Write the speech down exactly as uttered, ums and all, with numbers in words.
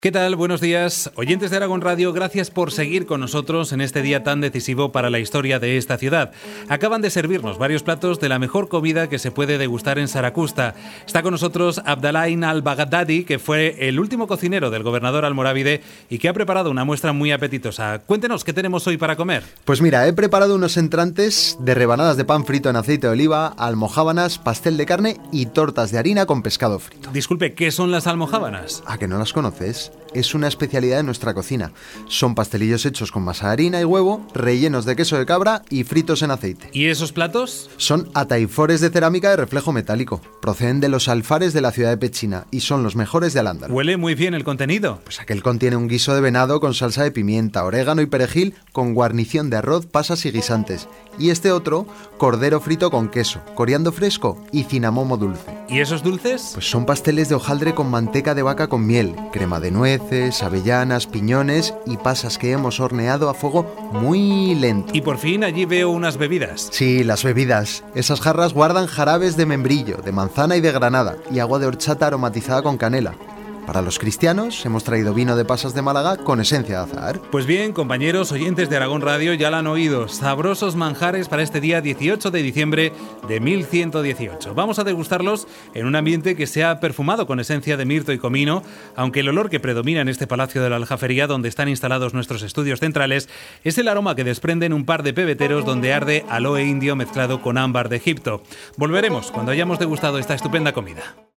¿Qué tal? Buenos días. Oyentes de Aragón Radio, gracias por seguir con nosotros en este día tan decisivo para la historia de esta ciudad. Acaban de servirnos varios platos de la mejor comida que se puede degustar en Saracusta. Está con nosotros Abdalain al-Baghdadi, que fue el último cocinero del gobernador almorávide y que ha preparado una muestra muy apetitosa. Cuéntenos, ¿qué tenemos hoy para comer? Pues mira, he preparado unos entrantes de rebanadas de pan frito en aceite de oliva, almojábanas, pastel de carne y tortas de harina con pescado frito. Disculpe, ¿qué son las almojábanas? ¿A que no las conoces? Es una especialidad de nuestra cocina. Son pastelillos hechos con masa de harina y huevo, rellenos de queso de cabra y fritos en aceite. ¿Y esos platos? Son ataifores de cerámica de reflejo metálico. Proceden de los alfares de la ciudad de Pechina y son los mejores de Al-Ándalus. Huele muy bien el contenido. Pues aquel contiene un guiso de venado con salsa de pimienta, orégano y perejil con guarnición de arroz, pasas y guisantes. Y este otro, cordero frito con queso, coriandro fresco y cinamomo dulce. ¿Y esos dulces? Pues son pasteles de hojaldre con manteca de vaca con miel, crema de nueces, avellanas, piñones y pasas que hemos horneado a fuego muy lento. Y por fin allí veo unas bebidas. Sí, las bebidas. Esas jarras guardan jarabes de membrillo, de manzana y de granada y agua de horchata aromatizada con canela. Para los cristianos hemos traído vino de pasas de Málaga con esencia de azahar. Pues bien, compañeros oyentes de Aragón Radio, ya lo han oído. Sabrosos manjares para este día dieciocho de diciembre de mil ciento dieciocho. Vamos a degustarlos en un ambiente que se ha perfumado con esencia de mirto y comino, aunque el olor que predomina en este Palacio de la Aljafería, donde están instalados nuestros estudios centrales, es el aroma que desprenden un par de pebeteros donde arde aloe indio mezclado con ámbar de Egipto. Volveremos cuando hayamos degustado esta estupenda comida.